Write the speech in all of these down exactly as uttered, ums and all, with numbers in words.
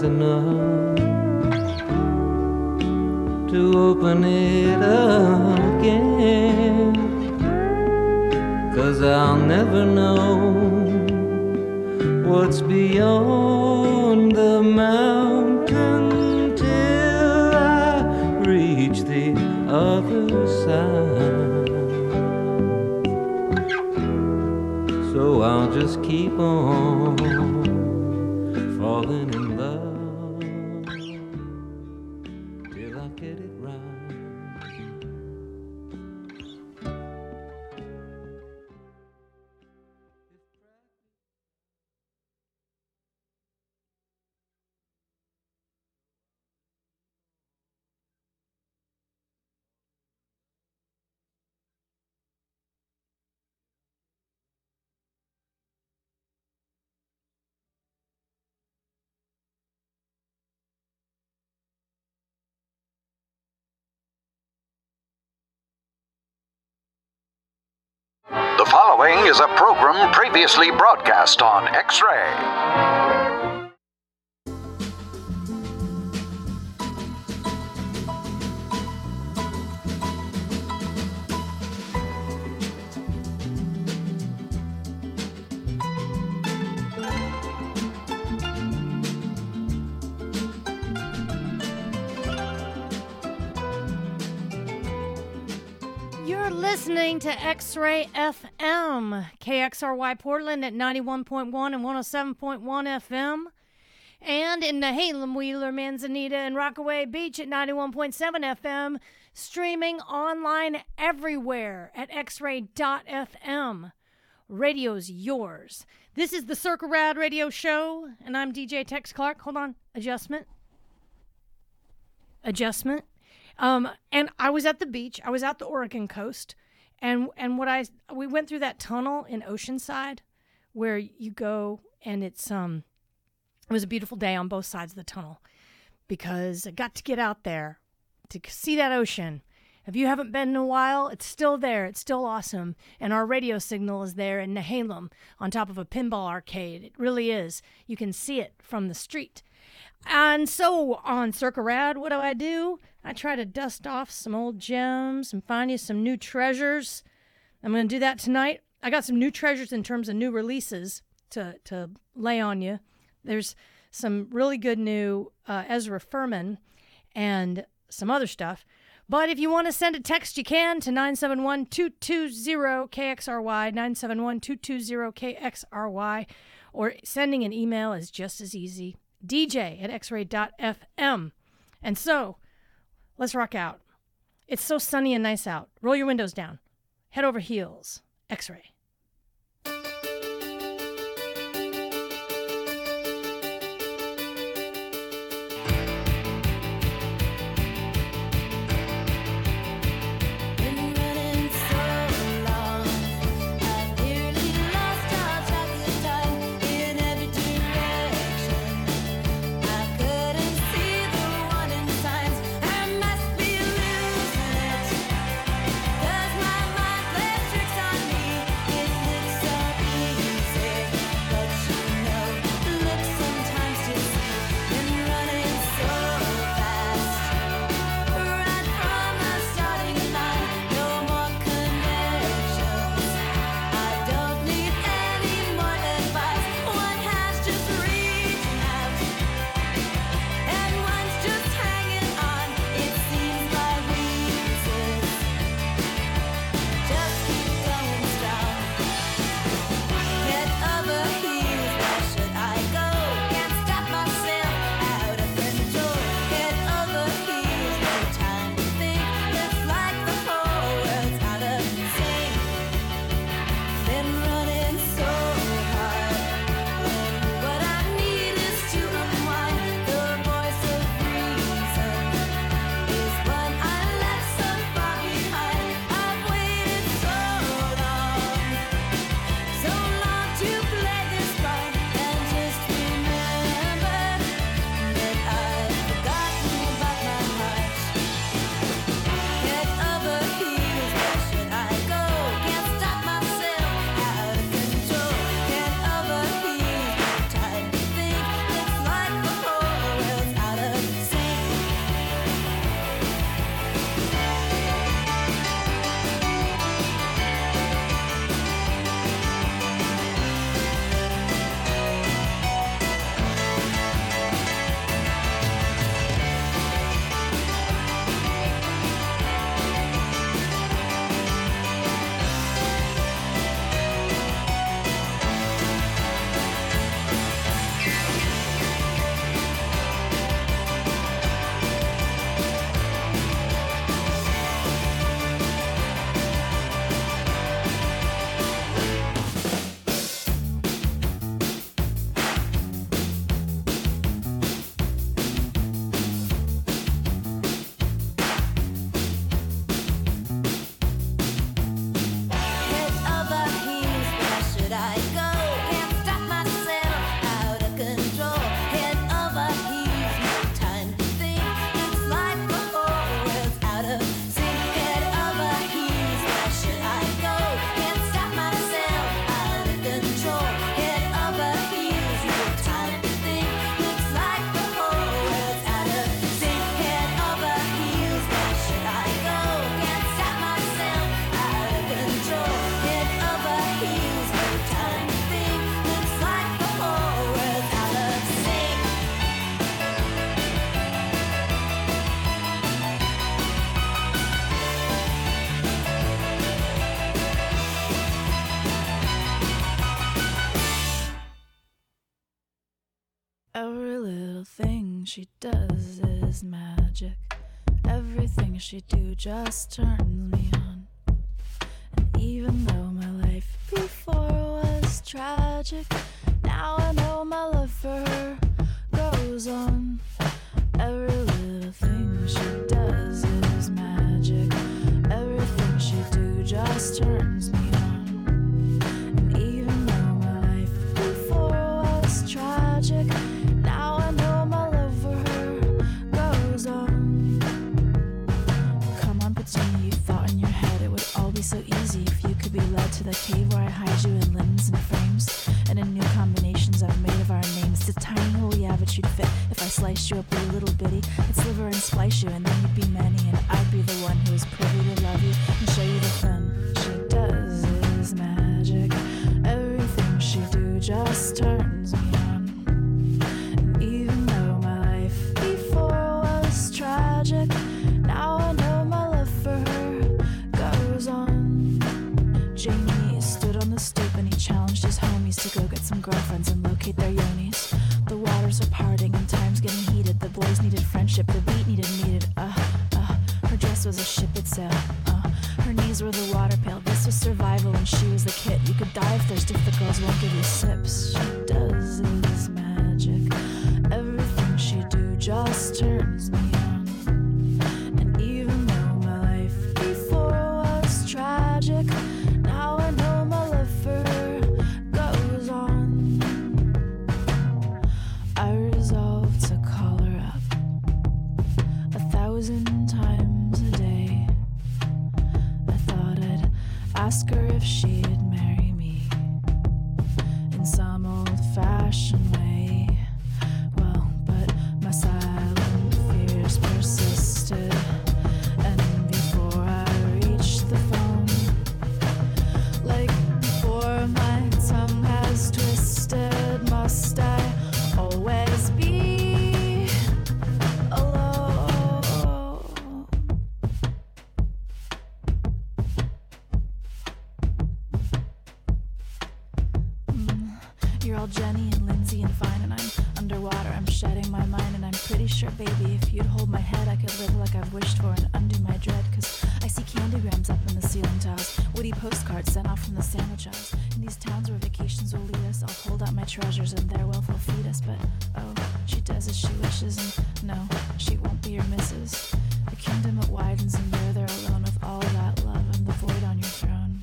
close enough to open it again, 'cause I'll never know what's beyond the mountain till I reach the other side. So I'll just keep on falling in love till I get it right. The following is a program previously broadcast on X-Ray. You're listening to X-Ray F M, K X R Y Portland at ninety-one point one and one oh seven point one F M, and in Nehalem, Wheeler, Manzanita, and Rockaway Beach at ninety-one point seven F M, streaming online everywhere at x ray dot f m. Radio's yours. This is the Circle Rad Radio Show, and I'm D J Tex Clark. Hold on. Adjustment. Adjustment. Um, and I was at the beach. I was at the Oregon coast, and and what I we went through that tunnel in Oceanside, where you go and it's um, it was a beautiful day on both sides of the tunnel, because I got to get out there to see that ocean. If you haven't been in a while, it's still there. It's still awesome, and our radio signal is there in Nehalem on top of a pinball arcade. It really is. You can see it from the street. And so on Circle Rad, what do I do? I try to dust off some old gems and find you some new treasures. I'm going to do that tonight. I got some new treasures in terms of new releases to, to lay on you. There's some really good new uh, Ezra Furman and some other stuff. But if you want to send a text, you can to nine seven one, two two zero, K X R Y, nine seven one, two two zero, K X R Y, or sending an email is just as easy. D J at x ray dot f m. And so, let's rock out. It's so sunny and nice out. Roll your windows down. Head over heels. X-Ray. Does my mind play tricks on me? Everything she does is magic. Everything she do just turns me on. And even though my life before was tragic, now I know my love for her goes on. Every little thing she does is magic. Everything she do just turns me on. And even though my life before was tragic, now I know my love for her goes on. Come on, pretend you thought in your head it would all be so easy if you could be led to the cave where I hide you in linens and frames, and in new combinations I've made of our names. It's a tiny hole, yeah, but you'd fit if I sliced you up a little bitty. I'd sliver and splice you, and then you'd be many, and I'd be the one who is privy to love you and show you the fun. She does is magic. Everything she do just turns me on. And even though my life before was tragic, now I know my love for her goes on. Jamie stood on the stoop and he challenged his homies to go get some girlfriends and locate their yonis. The waters were parting and times getting heated. The boys needed friendship, the beat needed needed. Uh, uh, her dress was a ship at sail. Uh, her knees were the water pail. This was survival and she was the kit. You could die of thirst if the girls won't give you sips. She does is magic. Everything she do just turns me on. And even though my life before was tragic, now I know my love for her goes on. I resolved to call her up a thousand times a day. I thought I'd ask her if she'd marry me in some old-fashioned way. Well, but my silent fears persisted, and before I reached the phone, like before my tongue has twisted, must I always be alone? Mm, you're all Jenny and Lindsay and fine, and I'm underwater, I'm shedding my mind, and I'm pretty sure, baby, if you'd hold my head, I could live like I've wished for and undo my dread, cause I see candygrams up in the ceiling tiles, witty postcards sent off from the sandwich aisles. In these towns where vacations will lead us, I'll hold out my treasures and their wealth will feed us. But oh, she does as she wishes, and no, she won't be your missus. The kingdom it widens, and you're there alone with all that love and the void on your throne.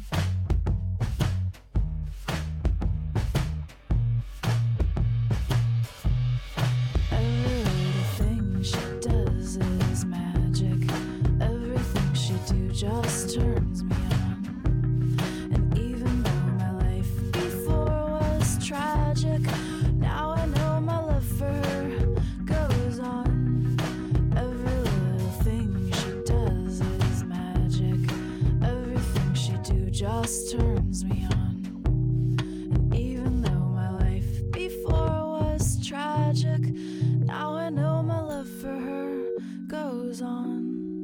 Every little thing she does is magic. Everything she do just turns me on. And even though my life before was tragic, now I know my love for her goes on. Every little thing she does is magic. Everything she do just turns me on. And even though my life before was tragic, now I know my love for her goes on.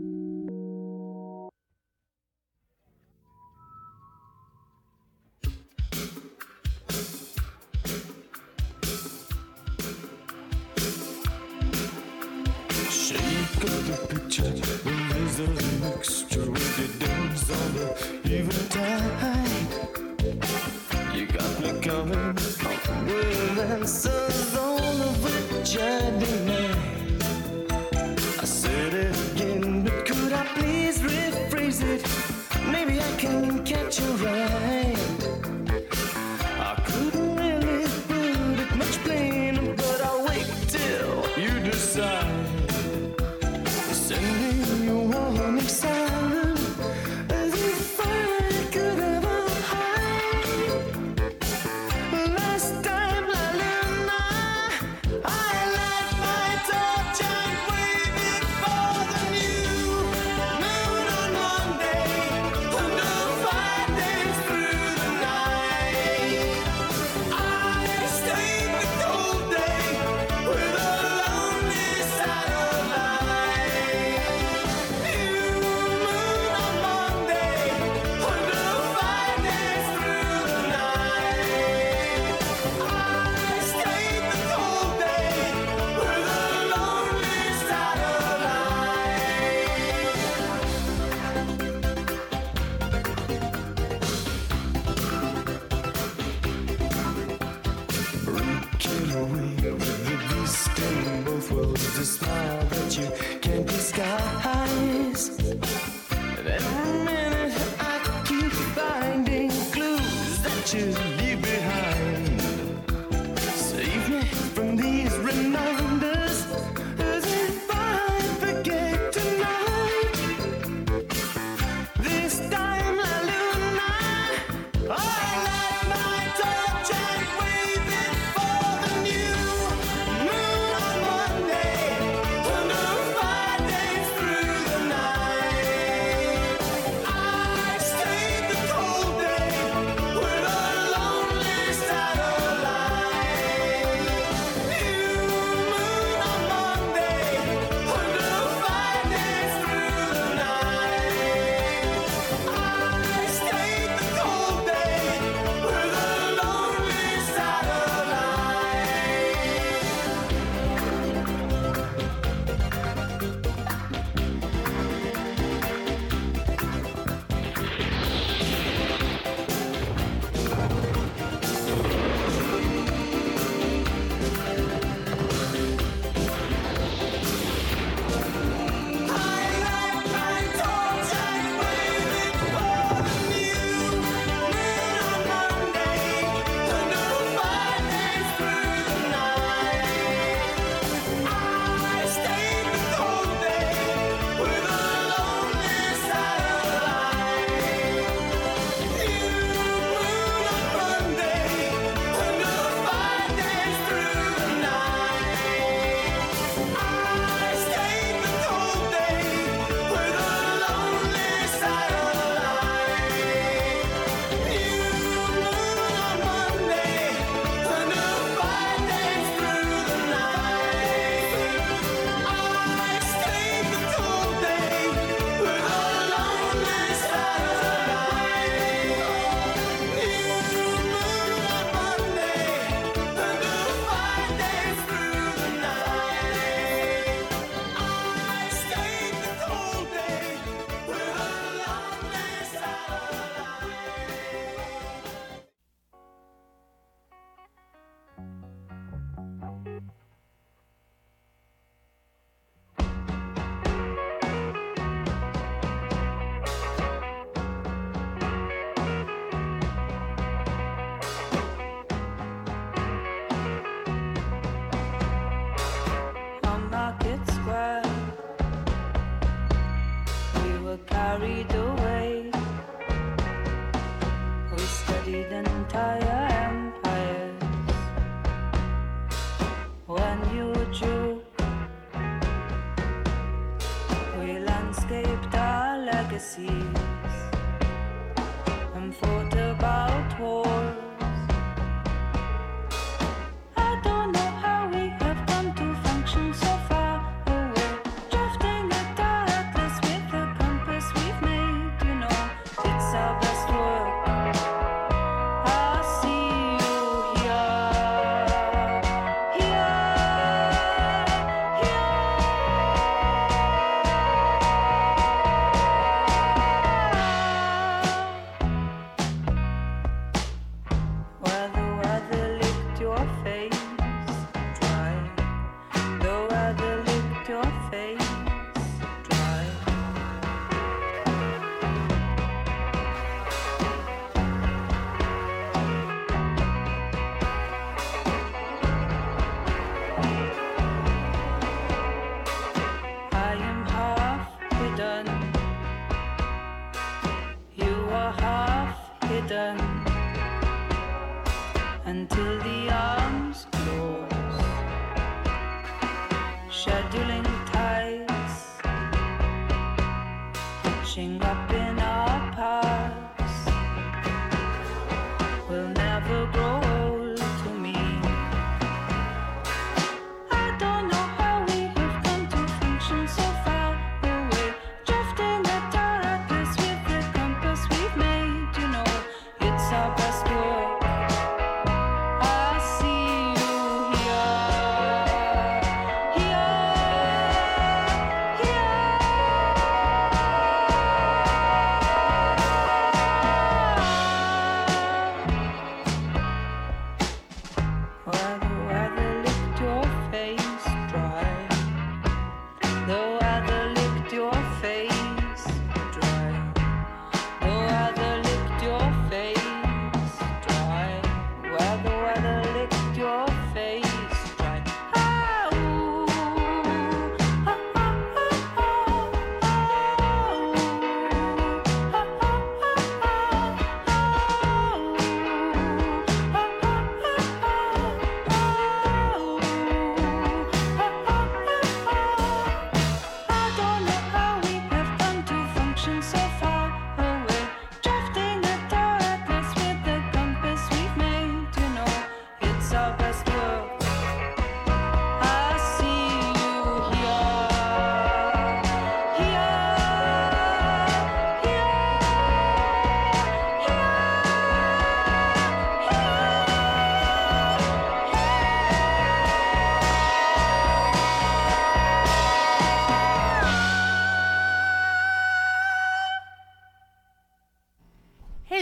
Shake up the picture, there's a mixture with the dance on the even tide. You got me coming with answers all of which I deny. I said it again, but could I please rephrase it? Maybe I can catch you right. I couldn't really put it much plainer, but I'll wait till you decide. Sending you warning silent, as if I could ever hide. Last time I learned I, I light my torch and wave it for the new moon on Monday, under five days through the night. I stayed the cold day with a lonely satellite. You There's a smile that you can't disguise. And every minute I keep finding clues that you leave behind. Save me from these reminders. As if I forget tonight. This time I lose my I light my torch and wave it for the new moon on Monday. Under five days through the night. I stayed the cold day with a lonely satellite. New moon on Monday. Under five days through the night. I stayed the cold day with a lonely satellite. I light my torch and wave it for the new moon on Monday. Under five days through the night. I stayed the cold day with a lonely satellite. New moon on Monday. Under five days through the night. I stayed the cold day with a lonely satellite. New moon on Monday. Under five days through the night. I stayed the cold day with a lonely satellite. New moon on Monday. Under five days through the night. I stayed the cold day with a lonely satellite. On Market Square, we were carried away. We studied entire empires. When you drew, we landscaped our legacies and thought about wars. I don't know how we have come to function so far away. Drifting at our atlas with the compass we've made, you know, it's our best work. I'll see you here, here, here.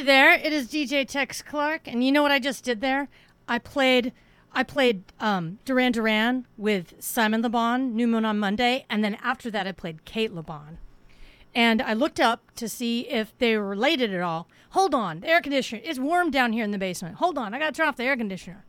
there. It is D J Tex Clark, and you know what I just did there? I played, I played um, Duran Duran with Simon Le Bon, New Moon on Monday, and then after that I played Kate Le Bon. And I looked up to see if they were related at all. Hold on, the air conditioner. It's warm down here in the basement. Hold on, I gotta turn off the air conditioner.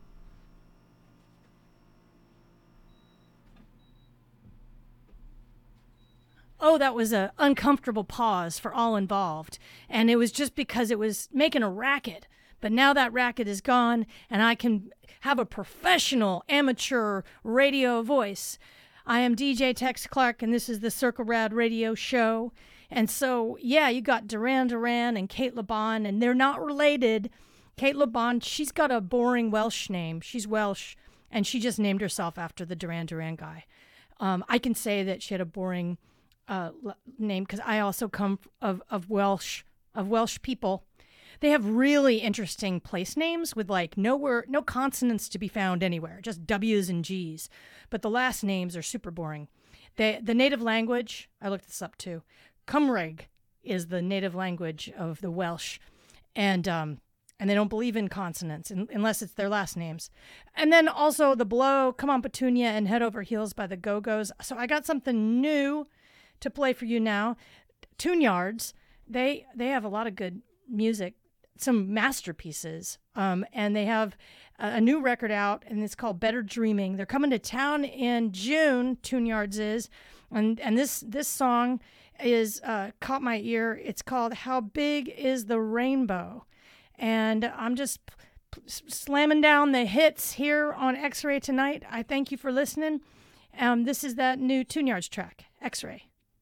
Oh, that was an uncomfortable pause for all involved. And it was just because it was making a racket. But now that racket is gone, and I can have a professional, amateur radio voice. I am D J Tex Clark, and this is the Circle Rad Radio Show. And so, yeah, you got Duran Duran and Kate Le Bon, and they're not related. Kate Le Bon, she's got a boring Welsh name. She's Welsh, and she just named herself after the Duran Duran guy. Um, I can say that she had a boring uh, name because I also come of, of Welsh of Welsh people. They have really interesting place names with like nowhere, no consonants to be found anywhere, just W's and G's. But the last names are super boring. They, the native language, I looked this up too. Cymraeg is the native language of the Welsh, and um, and they don't believe in consonants in, unless it's their last names. And then also the Blow, Come On Petunia, and Head Over Heels by the Go-Go's. So I got something new to play for you now. Tune Yards, they they have a lot of good music, some masterpieces, um, and they have a, a new record out, and it's called Better Dreaming. They're coming to town in June, Tune Yards is, and and this this song is uh, caught my ear. It's called How Big Is the Rainbow? And I'm just p- p- slamming down the hits here on X-Ray tonight. I thank you for listening. Um, this is that new Tune Yards track, X-Ray.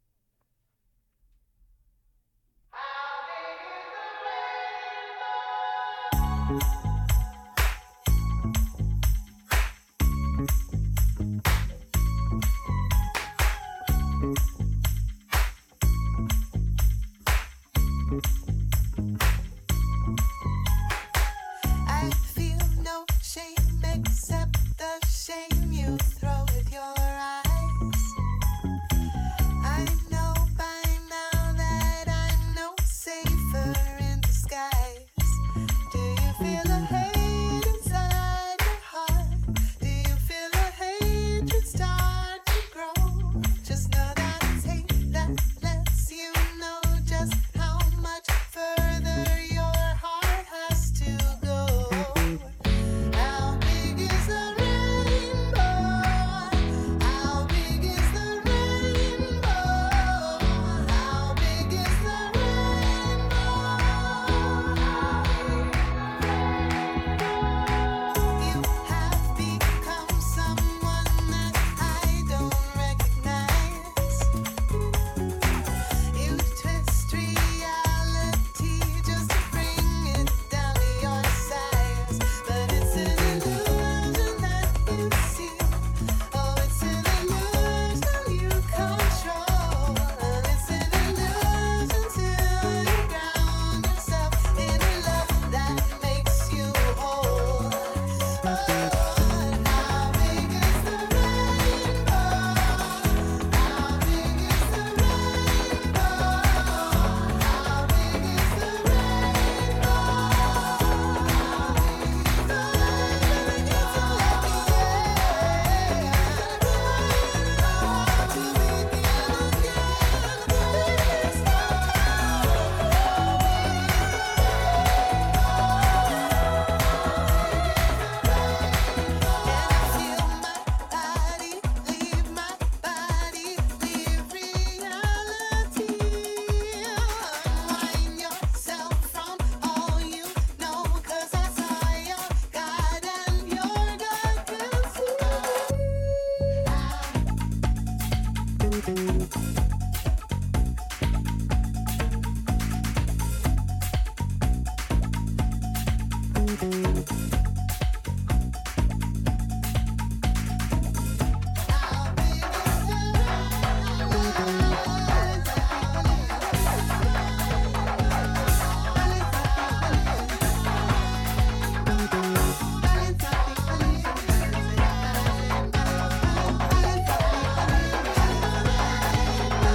I feel no shame except the shame you throw with your eyes. I know by now that I'm no safer in disguise. Do you feel a hate inside your heart? Do you feel a hatred start to grow? Just know that it's hate that lets you know just how much further your heart has to go. How big is the rainbow? How big is the rainbow? How big is the rainbow? You have become someone that I don't recognize. You twist reality just to bring it down to your size. But it's an illusion that you see. Oh, it's an illusion you control. And it's an illusion till you drown yourself in a love that makes you whole. How big is the rainbow? How big is the rainbow? How big is the Feel my body, leave my body, leave reality. Unwind yourself from all you know, 'cause that's all your God and your God can see. How big is the rainbow?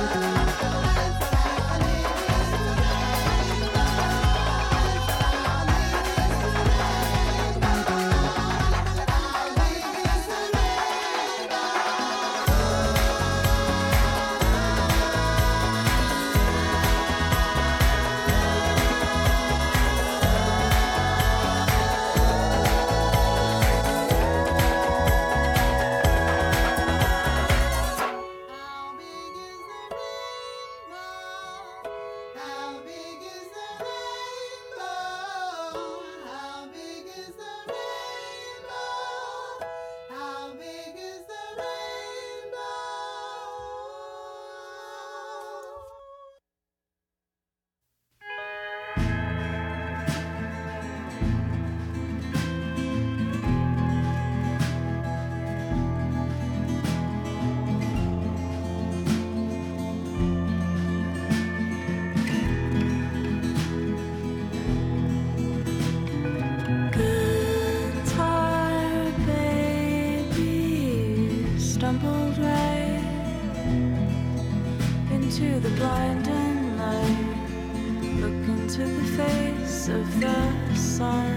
into the blinding light. Look into the face of the sun.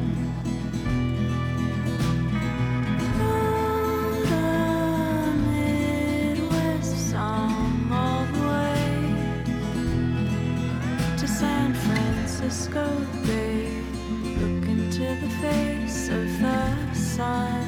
Wrote a Midwest song all the way to San Francisco Bay. Look into the face of the sun.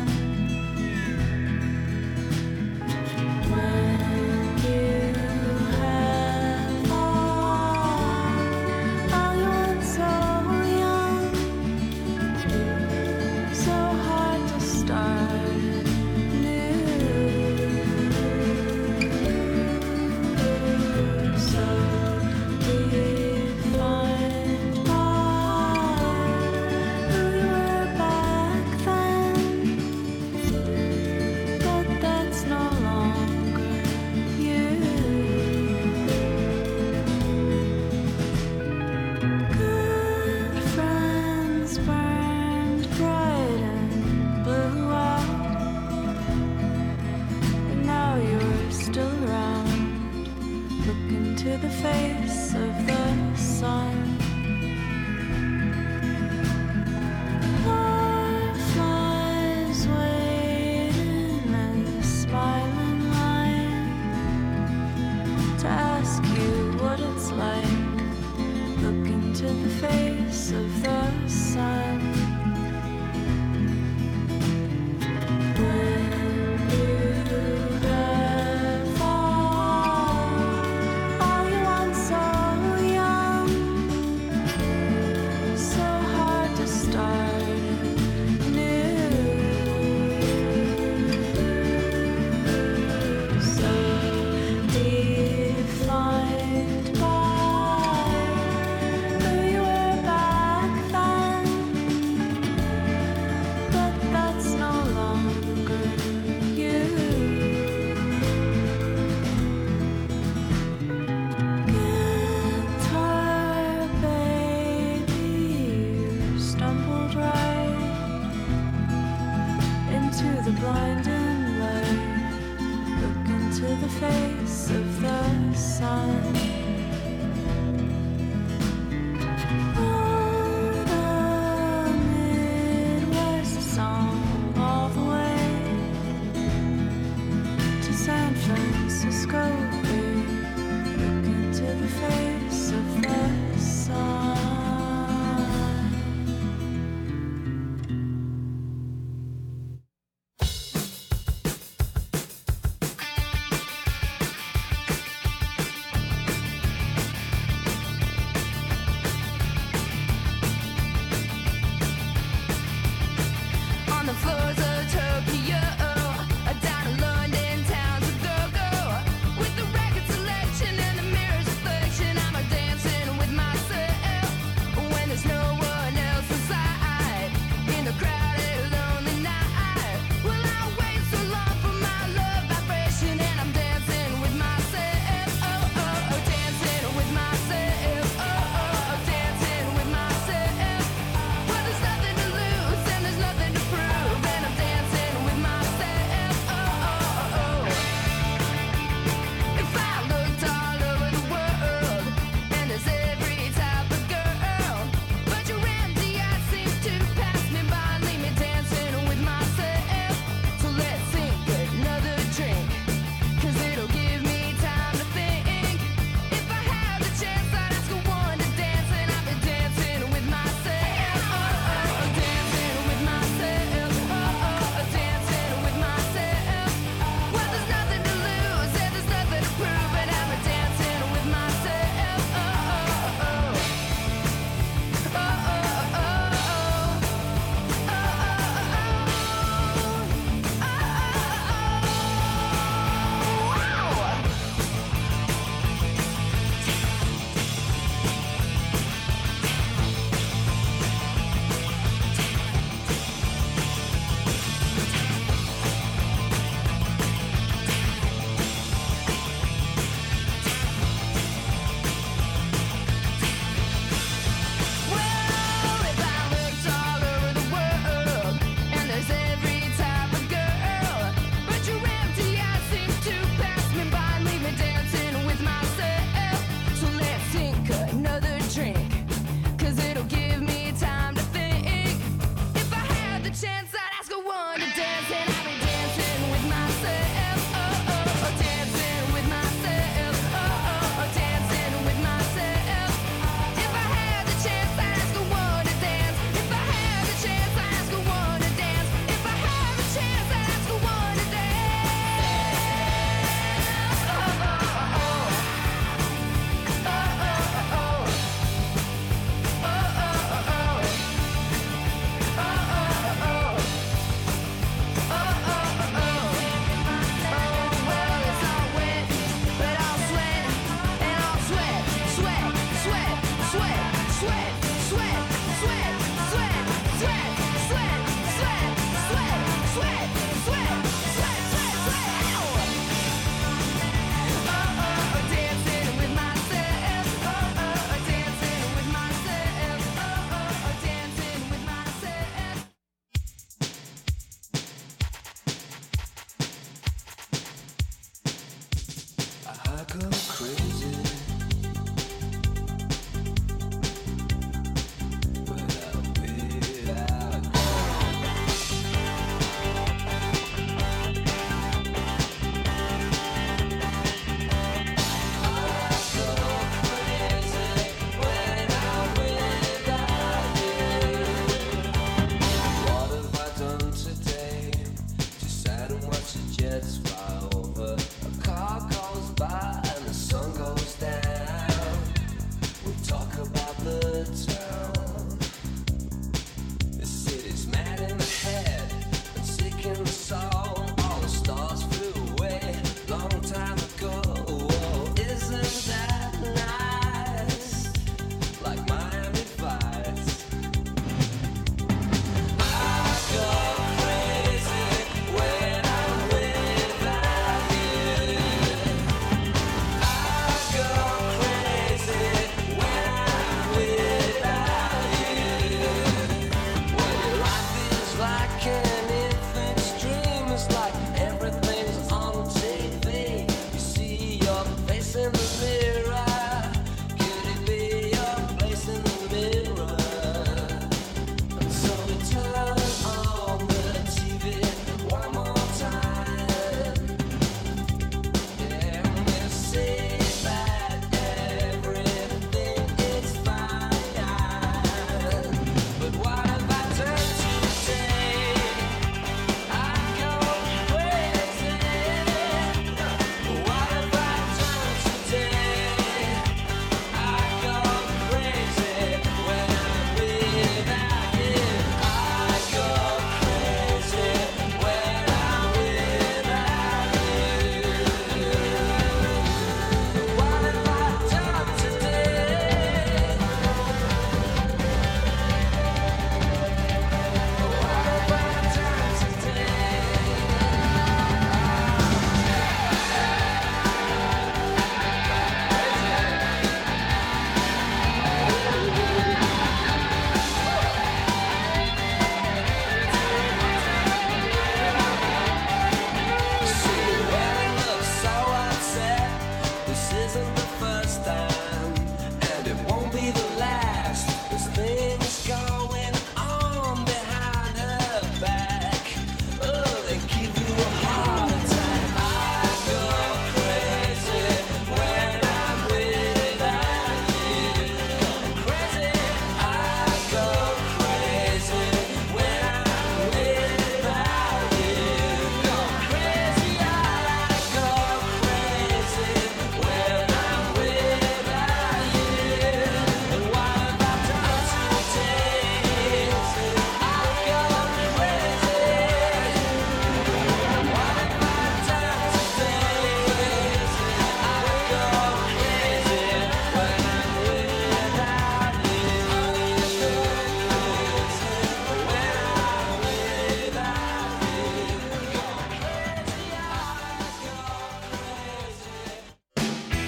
Floors of Tokyo, down in London town to go go with the I go crazy when I'm without What have I done today? Just sat and watch the jets fly over. A car goes by and the sun goes down. We talk about the town. The city's mad in the head and sick in the soul. All the stars flew away long time ago. Oh, isn't that nice? Like Miami Vice. I go crazy when I'm without you. I go crazy when I'm without you. When your life is like an infant's dream, it's like everything's on T V. You see your face in the mirror. Could it be your place in the mirror? So we turn on the T V one more time, and we'll see that everything is fine. But what have I done today? I go crazy. What have I done today? I go crazy when I'm without you. I go crazy when I'm without you. What have I done today? What have I done today? See when it looks so upset. This isn't the first time, and it won't be the last. There's things going on behind her back. Oh, they give you a heart attack. I go crazy when I'm without you. Crazy, I go crazy when I'm without you. Go crazy, I go crazy when I'm without you. And what have I done today? I go crazy. What have I done today? I go crazy when I'm without you. When I'm without you. Go crazy, I go crazy.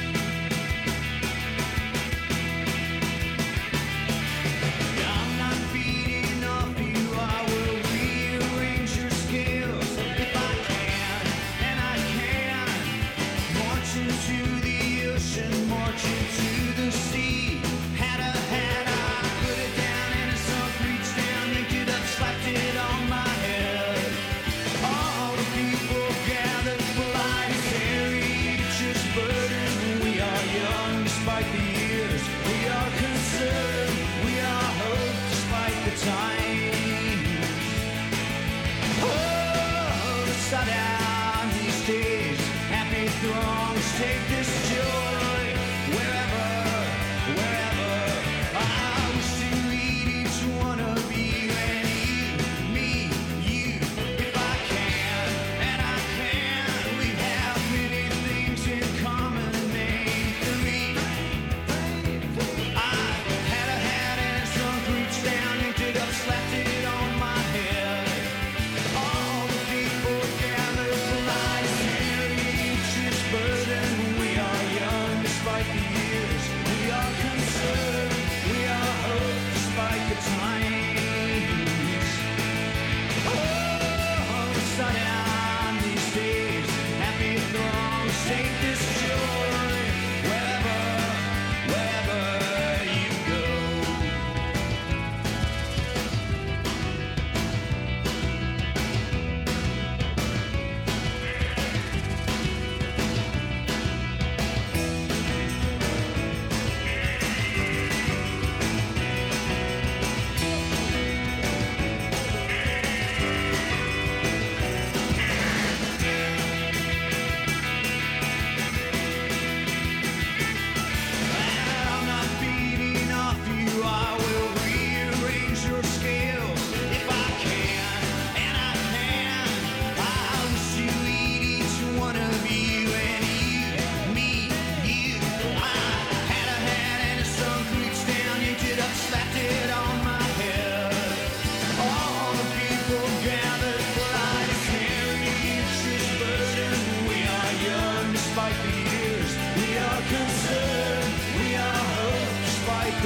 I'm not feeding off you. I will rearrange your scales if I can, and I can. March into the ocean, march into the sea. Had a hat, I put it down, and a sunk reached down, yanked it up, slapped it on my head. All the people gathered polite and carry each other's burden. We are young despite the years. We are concerned. We are hope despite the times. Oh, sat down these days. Happy throngs take this joy wherever, wherever. I wish to lead each one of you and you, me, you, if I can, and I can. We have many things in common, name three. I had a hat and a trunk reached down, yanked it up, slapped it on my head. All the people gathered polite, carry each his burden. We are young despite the years. We are concerned. We are hope despite the times. Oh, sun down these days. Happy throngs take this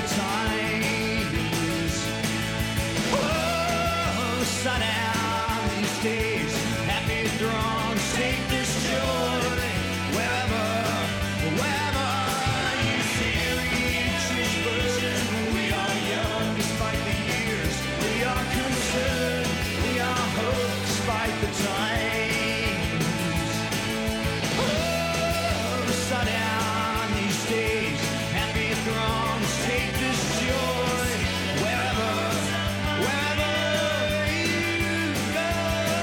times. Oh, sun out these days, happy throngs take this joy wherever, wherever you see reaches burden. We are young despite the years, we are concerned, we are hope despite the times. Oh, sun out these days, happy throngs take this joy wherever, wherever you go.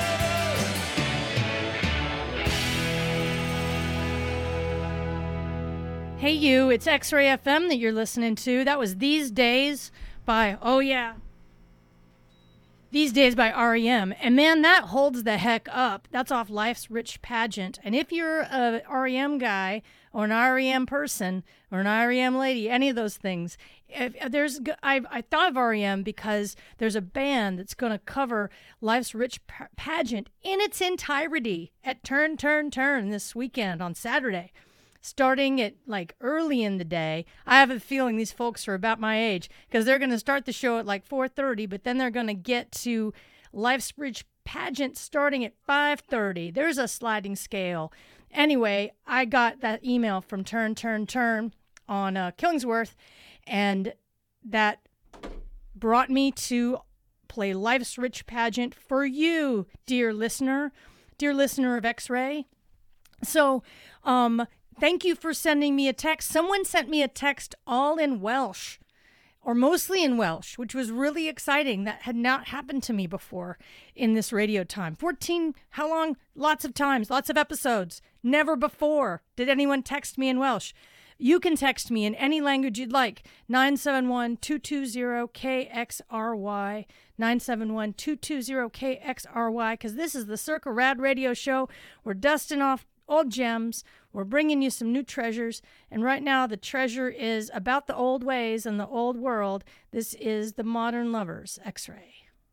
Hey you, it's X-Ray F M that you're listening to. That was These Days by, oh yeah, These Days by R E M. And man, that holds the heck up. That's off Life's Rich Pageant. And if you're a R E M guy or an R E M person or an R E M lady, any of those things, if, if there's, g- I, I thought of R E M because there's a band that's going to cover Life's Rich Pa- Pageant in its entirety at Turn, Turn, Turn this weekend on Saturday. Starting at like early in the day. I have a feeling these folks are about my age because they're going to start the show at like four thirty, but then they're going to get to Life's Rich Pageant starting at five thirty. There's a sliding scale. Anyway, I got that email from Turn, Turn, Turn on uh, Killingsworth, and that brought me to play Life's Rich Pageant for you, dear listener, dear listener of X-Ray. So, um, thank you for sending me a text. Someone sent me a text all in Welsh, or mostly in Welsh, which was really exciting. That had not happened to me before in this radio time. fourteen, how long? Lots of times, lots of episodes. Never before did anyone text me in Welsh. You can text me in any language you'd like. nine seven one, two two zero, K X R Y. nine seven one, two two zero, K X R Y. Because this is the Circa Rad Radio Show. We're dusting off old gems. We're bringing you some new treasures. And right now, the treasure is about the old ways and the old world. This is the Modern Lovers, X-Ray.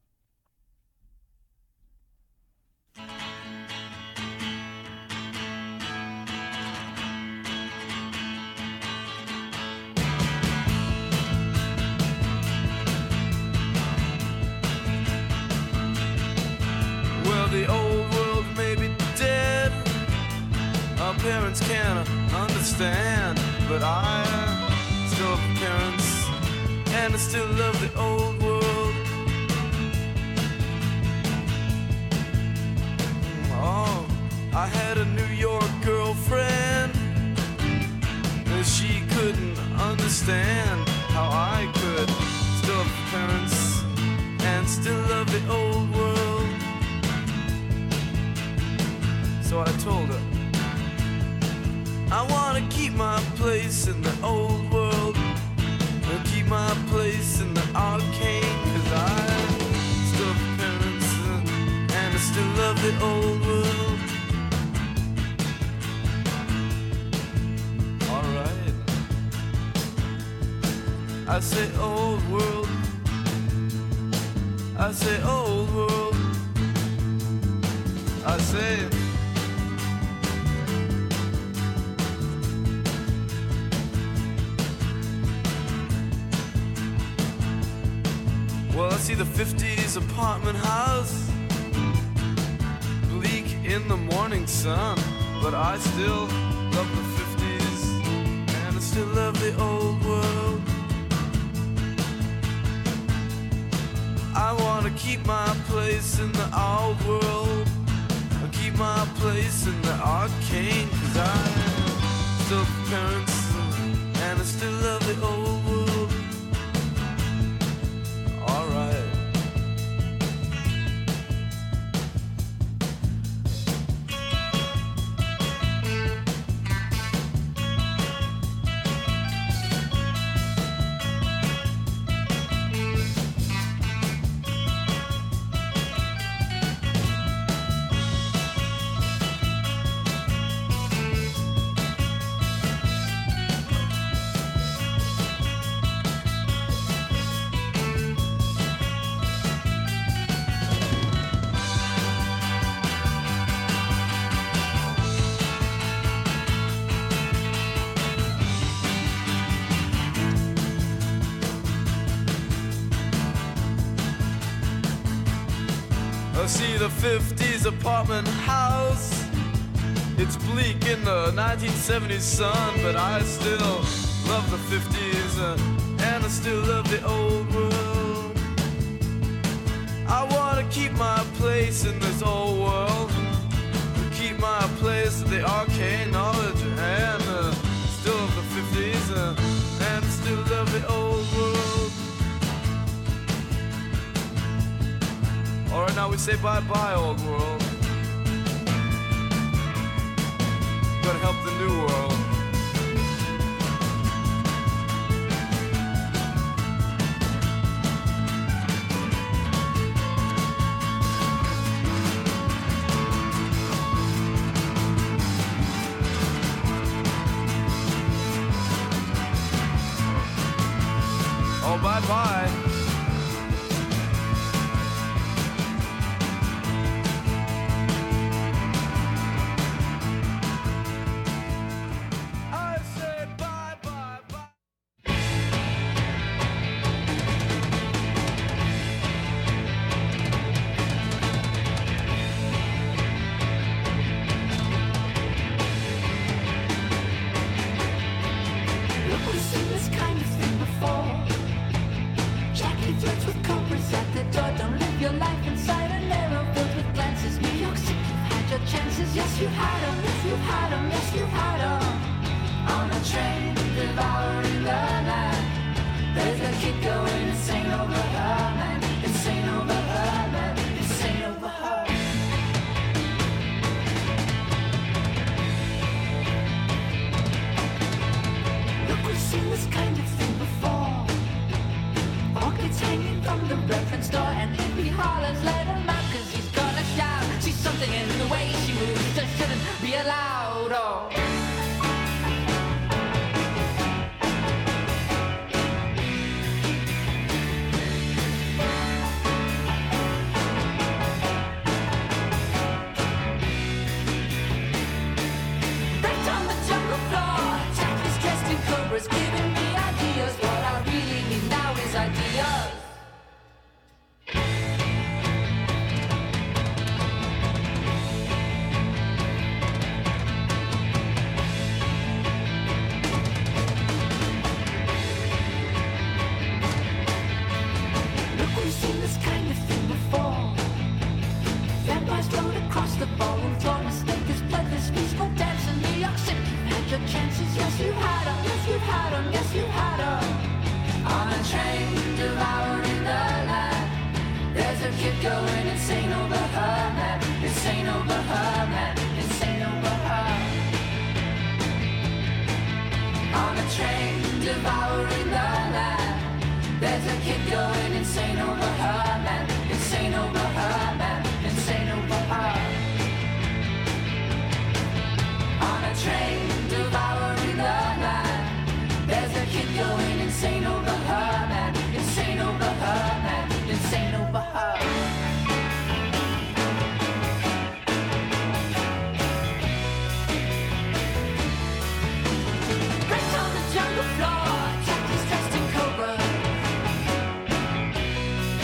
Well, the old world may be dead, our parents can't understand, but I still have parents, and I still love the old world. Oh, I had a New York girlfriend, and she couldn't understand how I could still have parents and still love the old world. So I told her, I wanna keep my place in the old world, and keep my place in the arcane, cause I still have parents, uh, and I still love the old world. Alright, I say old world, I say old world, I say well, I see the fifties apartment house, bleak in the morning sun, but I still love the fifties, and I still love the old world. I wanna keep my place in the old world, I keep my place in the arcane, cause I still have parents, and I still love the old world. Alright. I see the fifties apartment house. It's bleak in the nineteen seventies sun, but I still love the fifties, uh, and I still love the old world. I wanna keep my place in this old world, keep my place in the arcane knowledge, and uh, still love the fifties, uh, and still love the old world. Alright, now we say bye-bye, old world. Gotta help the new world. Oh, bye-bye. I say bye-bye, bye. Look, we've seen this kind of thing before. Jackie flirts with cobras at the door. Don't live your life inside a narrow filled with glances. New York City, you've had your chances. Yes, you had them. Yes, you had them. Yes, you had them. On a train, devouring the night. There's a kid going insane over her, man. Insane over her, man. Insane over her. Look, we've seen this kind of thing before. Pockets hanging from the reference door, and if he hollers, let him out, cause he's gonna shout. See something in the way she moves that shouldn't be allowed. Oh. Right on the jungle floor, Jackie's dressed in cobras, giving me ideas. What I really need now is ideas. Look, we've seen this kind of thing before. Vampires float across the ballroom floor. Mistake this bloodless musical dance in New York City. You've had your chances, yes you had them. Yes you had them, yes you had them. On a train devouring the night. There's a kid going insane over her, man. Insane over her, man. Insane over her. On a train devouring the night. There's a kid going insane over her, man. Insane over her, man. Insane over her. On a train devouring the night. There's a kid going insane over her, man. Insane over her, man. Insane over her. Right on the jungle floor, Jackie's dressed in cobra.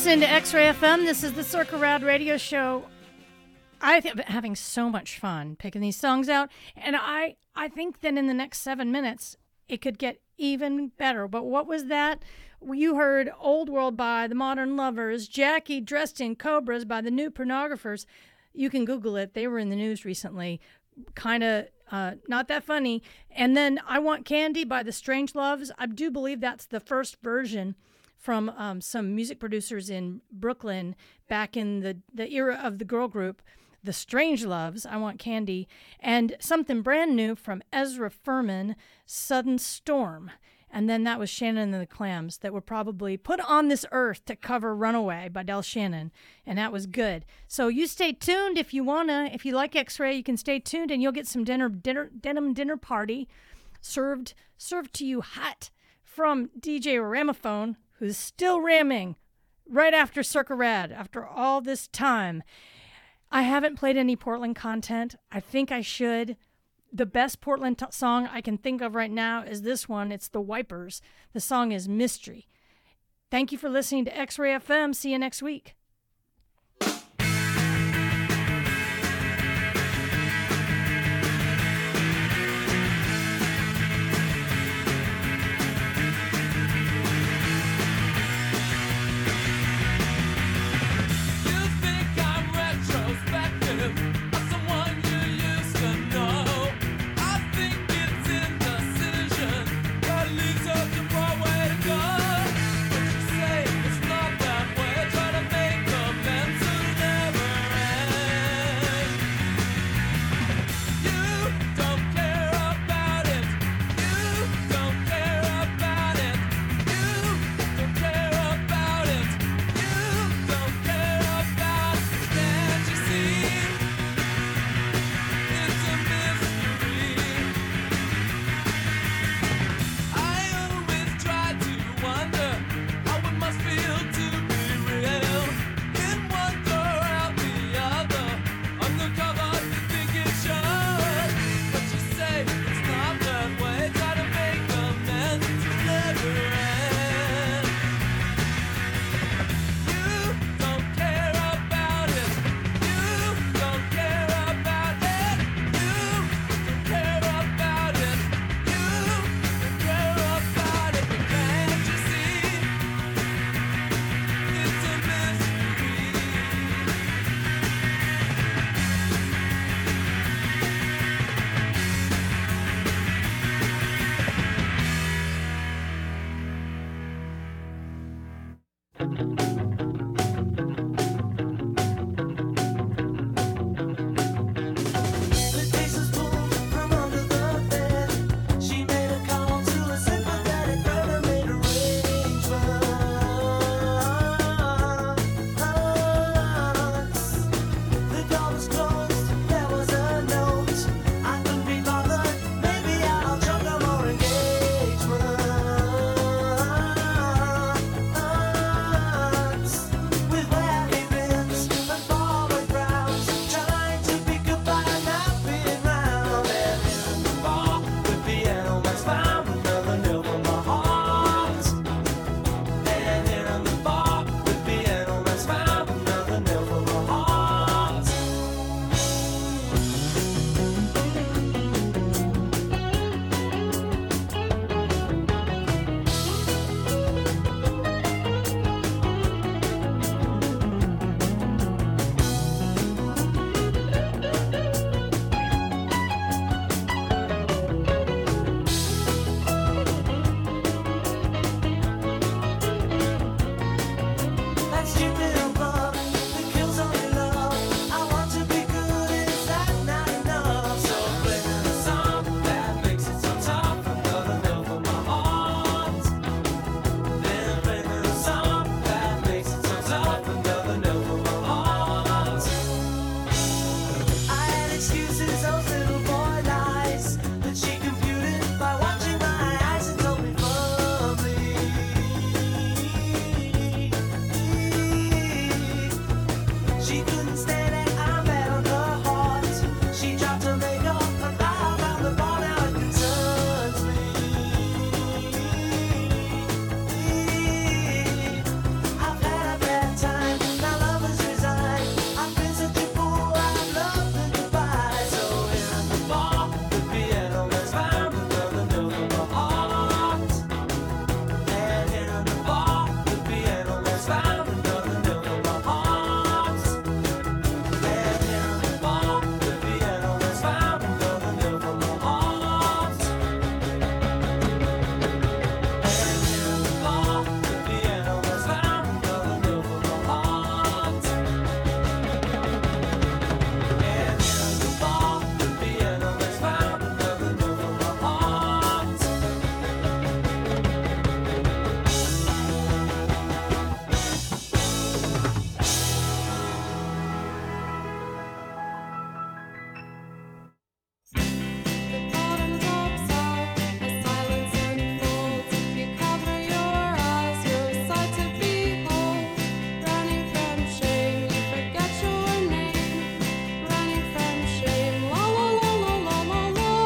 listening to X-Ray F M. This is the Circle Rad Radio Show. I've been having so much fun picking these songs out, and I, I think that in the next seven minutes, it could get even better. But what was that? You heard Old World by the Modern Lovers, Jackie Dressed in Cobras by the New Pornographers. You can Google it. They were in the news recently. Kind of uh, not that funny. And then I Want Candy by the Strange Loves. I do believe that's the first version from um, some music producers in Brooklyn back in the, the era of the girl group, The Strange Loves, I Want Candy, and something brand new from Ezra Furman, Sudden Storm. And then that was Shannon and the Clams that were probably put on this earth to cover Runaway by Del Shannon, and that was good. So you stay tuned if you wanna. If you like X-Ray, you can stay tuned, and you'll get some dinner, dinner, denim dinner party served served to you hot from D J Ramophone, who's still ramming right after Circa Rad after all this time. I haven't played any Portland content. I think I should. The best Portland t- song I can think of right now is this one. It's The Wipers. The song is Mystery. Thank you for listening to X-Ray F M. See you next week.